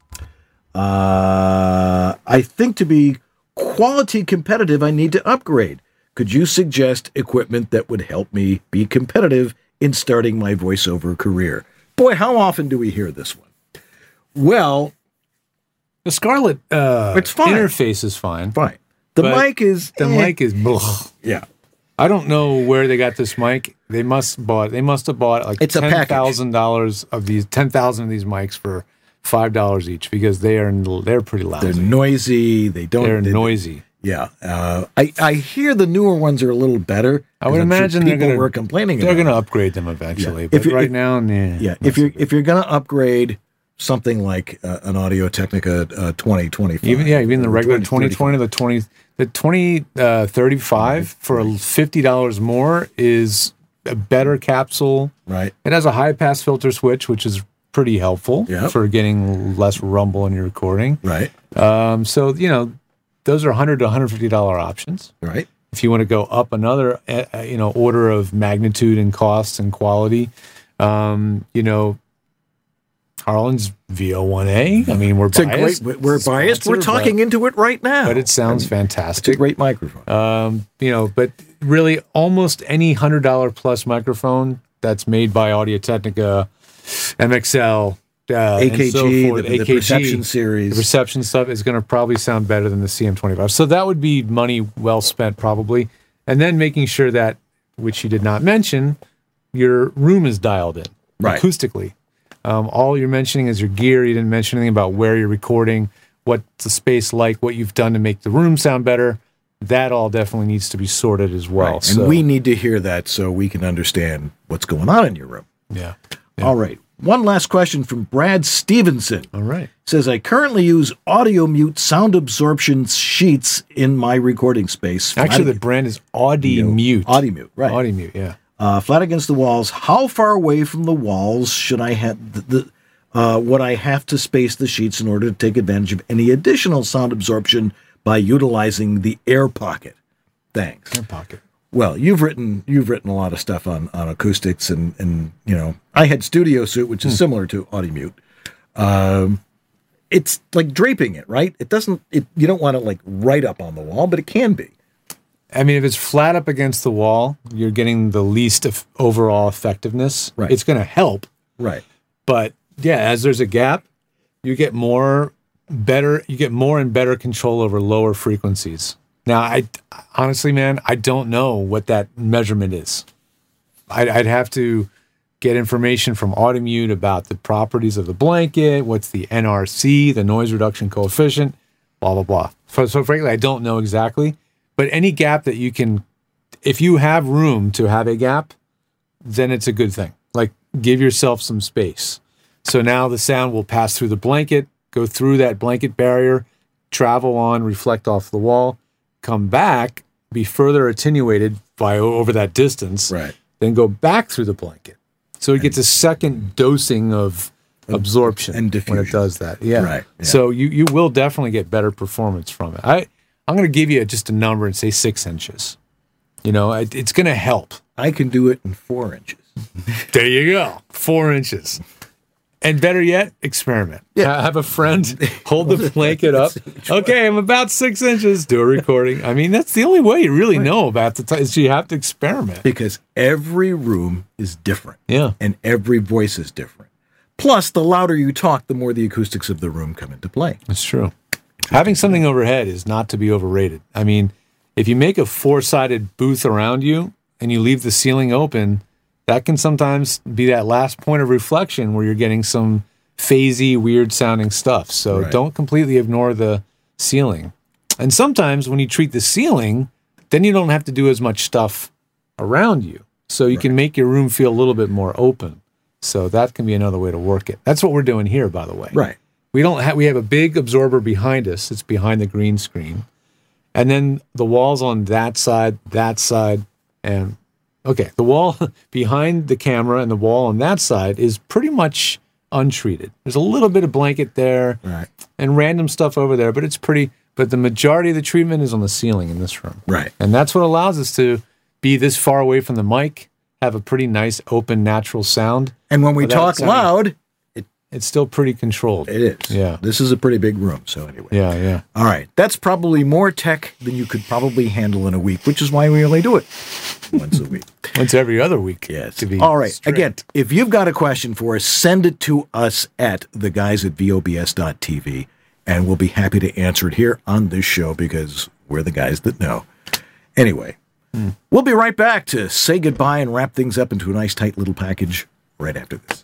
Uh, I think to be quality competitive, I need to upgrade. Could you suggest equipment that would help me be competitive in starting my voiceover career? Boy, how often do we hear this one? Well, the Scarlett uh, it's fine. interface is fine. Fine. The mic is the eh. mic is blah. Yeah. I don't know where they got this mic. They must bought. They must have bought like it's ten thousand dollars of these ten thousand of these mics for five dollars each because they are they're pretty lousy. They're noisy. They don't. They're they, noisy. Yeah, uh, I I hear the newer ones are a little better. I would I'm imagine sure they're going to were complaining. They're going to upgrade them eventually. Yeah. But if you, right if, now, nah, yeah. If you're if you're going to upgrade something like uh, an Audio Technica uh, twenty twenty-five, even yeah, even the regular twenty twenty, the twenty the twenty uh, thirty-five for fifty dollars more is a better capsule. Right. It has a high pass filter switch, which is pretty helpful yep. for getting less rumble in your recording. Right. Um, so you know. Those are one hundred to one hundred fifty dollars options. Right. If you want to go up another, uh, you know, order of magnitude and costs and quality, um, you know, Harlan's V O one A. I mean, we're it's biased. A great, we're biased. We're talking but, into it right now. But it sounds and fantastic. It's a great microphone. Um, you know, but really, almost any one hundred dollars plus microphone that's made by Audio Technica, M X L, Uh, A K G, so forth, the, the A K G, Perception series. The Perception stuff is going to probably sound better than the C M twenty-five. So that would be money well spent probably. And then making sure that, which you did not mention, your room is dialed in right. acoustically. Um, all you're mentioning is your gear. You didn't mention anything about where you're recording, what's the space like, what you've done to make the room sound better. That all definitely needs to be sorted as well. Right. So, and we need to hear that so we can understand what's going on in your room. Yeah. yeah. All right. One last question from Brad Stevenson. All right. Says, I currently use Audio Mute sound absorption sheets in my recording space. Actually, flat the brand is Audio Mute. Audio Mute, right. Audio Mute, yeah. Uh, flat against the walls. How far away from the walls should I have the, the uh, would I have to space the sheets in order to take advantage of any additional sound absorption by utilizing the air pocket? Thanks. Air pocket. Well, you've written you've written a lot of stuff on, on acoustics and, and you know I had Studio Suite, which is hmm. similar to Audio Mute. Um, it's like draping it, right? It doesn't. It you don't want it like right up on the wall, but it can be. I mean, if it's flat up against the wall, you're getting the least of overall effectiveness. Right. It's going to help. Right. But yeah, as there's a gap, you get more better. You get more and better control over lower frequencies. Now, I honestly, man, I don't know what that measurement is. I'd, I'd have to get information from Audio Mute about the properties of the blanket. What's the N R C, the noise reduction coefficient? blah, blah, blah. So, so frankly, I don't know exactly, but any gap that you can, if you have room to have a gap, then it's a good thing. Like, give yourself some space. So now the sound will pass through the blanket, go through that blanket barrier, travel on, reflect off the wall, come back, be further attenuated by over that distance, right. then go back through the blanket. So it gets a second dosing of absorption and diffusion when it does that. Yeah. Right. Yeah. So you, you will definitely get better performance from it. I, I'm going to give you just a number and say six inches. You know, it, it's going to help. I can do it in four inches. There you go. Four inches. And better yet, experiment. Yeah. Have a friend hold the blanket up. Okay, I'm about six inches. Do a recording. I mean, that's the only way you really know about the time is you have to experiment. Because every room is different. Yeah. And every voice is different. Plus, the louder you talk, the more the acoustics of the room come into play. That's true. Having something overhead is not to be overrated. I mean, if you make a four-sided booth around you and you leave the ceiling open, that can sometimes be that last point of reflection where you're getting some phasey, weird-sounding stuff. So Right. don't completely ignore the ceiling. And sometimes when you treat the ceiling, then you don't have to do as much stuff around you. So you can make your room feel a little bit more open. So that can be another way to work it. That's what we're doing here, by the way. Right. We don't have we have a big absorber behind us. It's behind the green screen. And then the walls on that side, that side, and okay, the wall behind the camera and the wall on that side is pretty much untreated. There's a little bit of blanket there Right. and random stuff over there, but it's pretty but the majority of the treatment is on the ceiling in this room. Right. And that's what allows us to be this far away from the mic, have a pretty nice, open, natural sound. And when we without talk sounding- loud, it, it's still pretty controlled. it is. Yeah. This is a pretty big room. So anyway. Yeah, yeah. All right. That's probably more tech than you could probably handle in a week, which is why we only do it once a week. Once every other week. Yes. To be All right. strict. Again, if you've got a question for us, send it to us at the guys at V O B S dot T V, and we'll be happy to answer it here on this show because we're the guys that know. Anyway, Hmm. we'll be right back to say goodbye and wrap things up into a nice, tight little package right after this.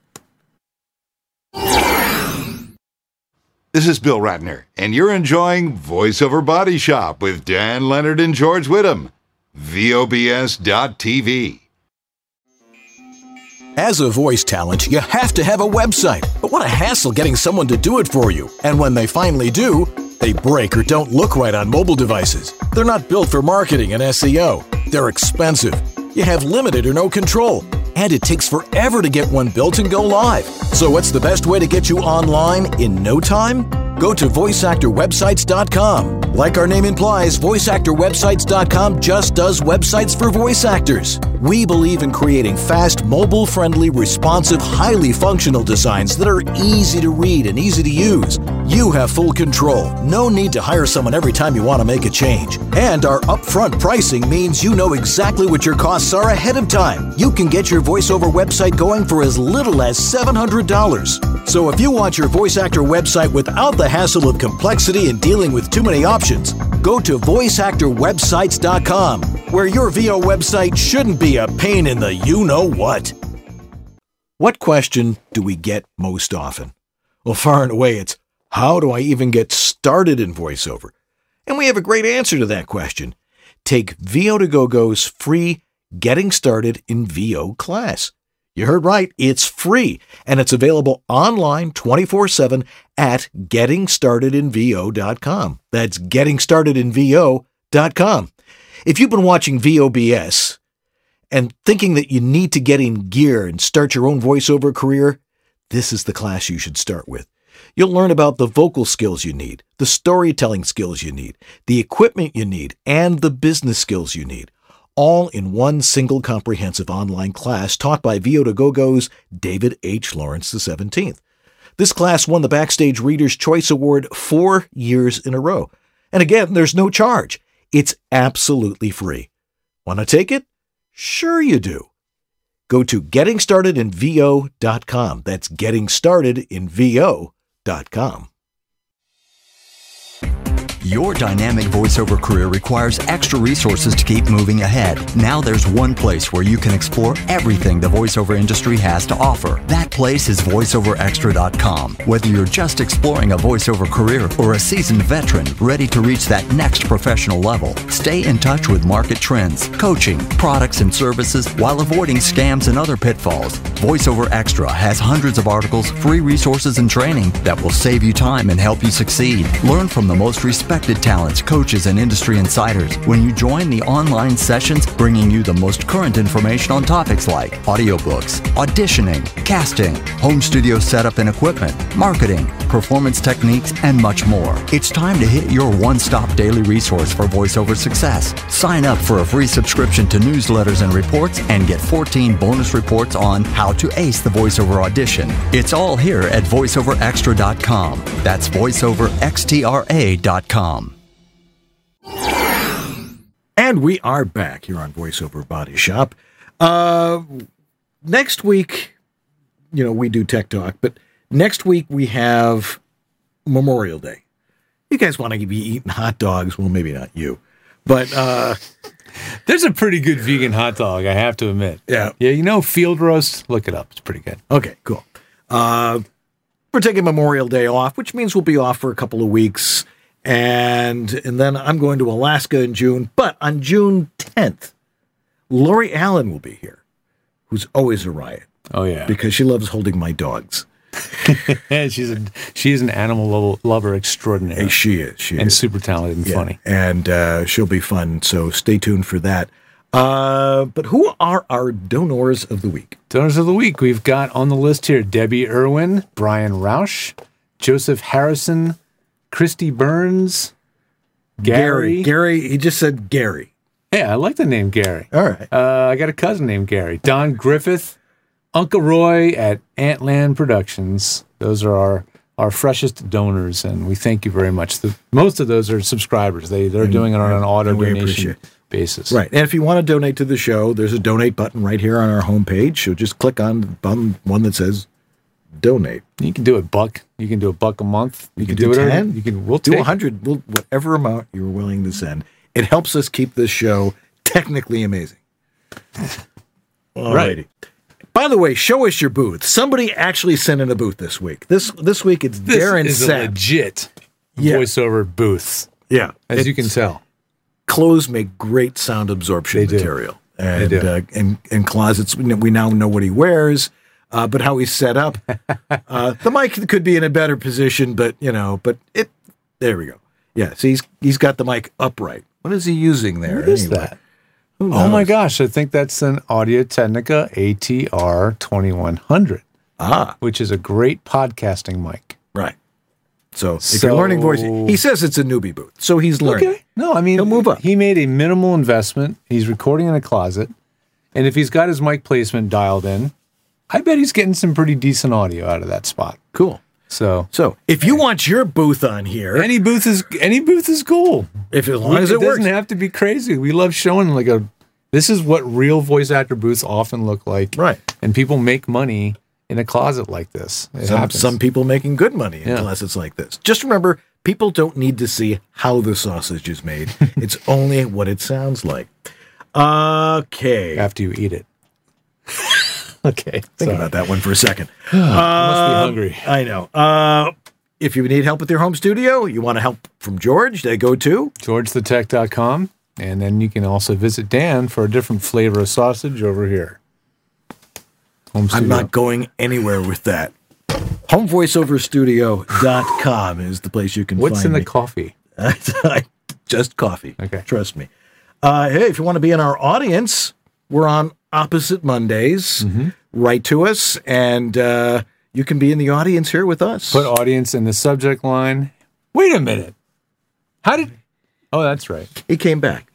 This is Bill Ratner, and you're enjoying VoiceOver Body Shop with Dan Leonard and George Whittam. V O B S dot T V. As a voice talent, you have to have a website. But what a hassle getting someone to do it for you. And when they finally do, they break or don't look right on mobile devices. They're not built for marketing and S E O. They're expensive. You have limited or no control. And it takes forever to get one built and go live. So what's the best way to get you online in no time? Go to voice actor websites dot com. Like our name implies, voice actor websites dot com just does websites for voice actors. We believe in creating fast, mobile-friendly, responsive, highly functional designs that are easy to read and easy to use. You have full control. No need to hire someone every time you want to make a change. And our upfront pricing means you know exactly what your costs are ahead of time. You can get your voiceover website going for as little as seven hundred dollars. So if you want your voice actor website without the hassle of complexity and dealing with too many options, go to voice actor websites dot com, where your V O website shouldn't be a pain in the you-know-what. What question do we get most often? Well, far and away, it's, how do I even get started in voiceover? And we have a great answer to that question. Take V O to Go Go's free Getting Started in V O class. You heard right, it's free, and it's available online twenty-four seven at getting started in V O dot com. That's getting started in V O dot com. If you've been watching V O B S and thinking that you need to get in gear and start your own voiceover career, this is the class you should start with. You'll learn about the vocal skills you need, the storytelling skills you need, the equipment you need, and the business skills you need, all in one single comprehensive online class taught by V O to Go Go's David H. Lawrence the seventeenth. This class won the Backstage Reader's Choice Award four years in a row. And again, there's no charge. It's absolutely free. Want to take it? Sure you do. Go to getting started in V O dot com. That's getting started in V O dot com. Your dynamic voiceover career requires extra resources to keep moving ahead. Now there's one place where you can explore everything the voiceover industry has to offer. That place is voice over extra dot com. Whether you're just exploring a voiceover career or a seasoned veteran ready to reach that next professional level, stay in touch with market trends, coaching, products, and services while avoiding scams and other pitfalls. VoiceOver Extra has hundreds of articles, free resources, and training that will save you time and help you succeed. Learn from the most respected talents, coaches, and industry insiders when you join the online sessions bringing you the most current information on topics like audiobooks, auditioning, casting, home studio setup and equipment, marketing, performance techniques, and much more. It's time to hit your one-stop daily resource for voiceover success. Sign up for a free subscription to newsletters and reports and get fourteen bonus reports on how to ace the voiceover audition. It's all here at voice over extra dot com. That's voice over extra dot com. And we are back here on VoiceOver Body Shop. Uh, next week, you know, we do Tech Talk, but next week we have Memorial Day. You guys want to be eating hot dogs? Well, maybe not you, but uh, there's a pretty good vegan hot dog, I have to admit. Yeah. Yeah, you know, Field Roast, look it up. It's pretty good. Okay, cool. Uh, we're taking Memorial Day off, which means we'll be off for a couple of weeks. And and then I'm going to Alaska in June. But on June tenth, Lori Allen will be here, who's always a riot. Oh, yeah. Because she loves holding my dogs. she's a she's an animal lo- lover extraordinaire. Hey, she is. She and is. super talented and Yeah, funny. And uh, she'll be fun, so stay tuned for that. Uh, but who are our donors of the week? Donors of the week, we've got on the list here Debbie Irwin, Brian Roush, Joseph Harrison, Christy Burns, Gary. Gary. Gary, he just said Gary. Yeah, I like the name Gary. All right. Uh, I got a cousin named Gary. Don Griffith, Uncle Roy at Antland Productions. Those are our, our freshest donors, and we thank you very much. The, most of those are subscribers. They, they're And- doing it on an auto and we donation appreciate it. basis. Right. And if you want to donate to the show, there's a donate button right here on our homepage. So just click on the button, one that says donate. You can do a buck. You can do a buck a month. You, You can, can do, do it. ten. You can. We'll Do take a hundred, we'll, whatever amount you're willing to send. It helps us keep this show technically amazing. All Right. righty. By the way, show us your booth. Somebody actually sent in a booth this week. This this week it's This Darren is a Sapp. legit Yeah. voiceover booth. Yeah, as you can It's- tell. Clothes make great sound absorption They do. material, and They do. Uh, and and closets. We know- we now know what he wears, uh, but how he's set up. uh, the mic could be in a better position, but you know, but it. There we go. Yeah, so he's he's got the mic upright. What is he using there? What is anyway? that? Who Oh my knows? gosh, I think that's an Audio Technica A T R twenty-one hundred. Ah, which is a great podcasting mic. Right. So if you're learning voice, he says it's a newbie booth, so he's learning. Okay. No, I mean, He'll move up. He made a minimal investment. He's recording in a closet. And if he's got his mic placement dialed in, I bet he's getting some pretty decent audio out of that spot. Cool. So, So if you want your booth on here, any booth is any booth is cool. if as long as it, it works, doesn't have to be crazy. We love showing like a this is what real voice actor booths often look like. Right. And people make money in a closet like this. It some, happens. some people making good money in Yeah. closets like this. Just remember, people don't need to see how the sausage is made. It's only what it sounds like. Okay. After you eat it. Okay. Think sorry. about that one for a second. You must be Uh, hungry. I know. Uh, if you need help with your home studio, you want to help from George, they go to george the tech dot com. And then you can also visit Dan for a different flavor of sausage over here. Home I'm studio. not going anywhere with that. home voiceover studio dot com is the place you can What's find in the me. coffee? Just coffee. Okay. Trust me. Uh, hey, if you want to be in our audience, we're on opposite Mondays. Mm-hmm. Write to us, and uh, you can be in the audience here with us. Put audience in the subject line. Wait a minute. How did... Oh, that's right. He came back.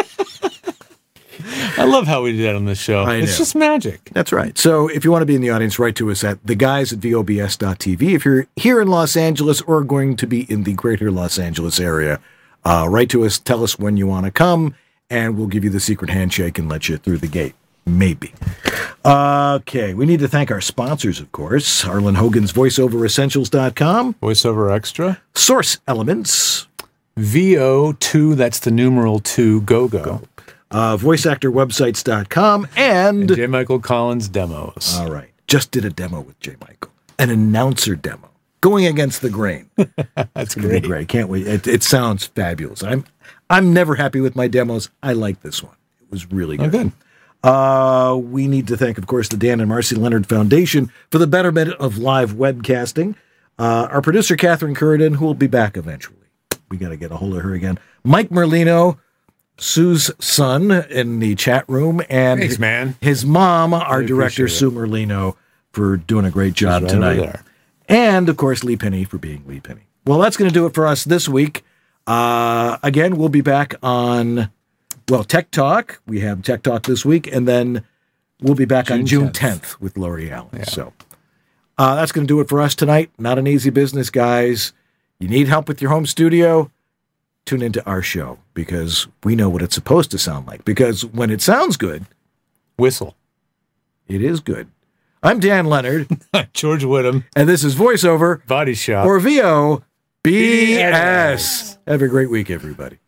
I love how we do that on this show. I It's know. just magic. That's right. So if you want to be in the audience, write to us at the guys at V O B S dot T V. If you're here in Los Angeles or going to be in the greater Los Angeles area, uh, write to us, tell us when you want to come, and we'll give you the secret handshake and let you through the gate. Maybe. Okay, we need to thank our sponsors, of course. Harlan Hogan's voice over essentials dot com. Voiceover Extra. Source Elements. V O two, that's the numeral two, go go. go. Uh, voice actor websites dot com and, and J. Michael Collins Demos. All right. Just did a demo with J. Michael. An announcer demo. Going against the grain. That's gonna great. Be great. Can't wait. It, it sounds fabulous. I'm I'm never happy with my demos. I like this one. It was really good. Oh, good. Uh, we need to thank, of course, the Dan and Marcy Leonard Foundation for the betterment of live webcasting. Uh, our producer, Catherine Curran, who will be back eventually. We got to get a hold of her again. Mike Merlino, Sue's son, in the chat room, and Thanks, man. his mom, our Really director, appreciate Sue Merlino, for doing a great job She's right over tonight. there. And, of course, Lee Penny for being Lee Penny. Well, that's going to do it for us this week. Uh, again, we'll be back on, well, Tech Talk. We have Tech Talk this week, and then we'll be back June on June tenth. tenth with Lori Allen. Yeah. So uh, that's going to do it for us tonight. Not an easy business, guys. You need help with your home studio? Tune into our show because we know what it's supposed to sound like. Because when it sounds good, whistle. It is good. I'm Dan Leonard. George Whittam. And this is VoiceOver Body Shop. or V O B S. Have a great week, everybody.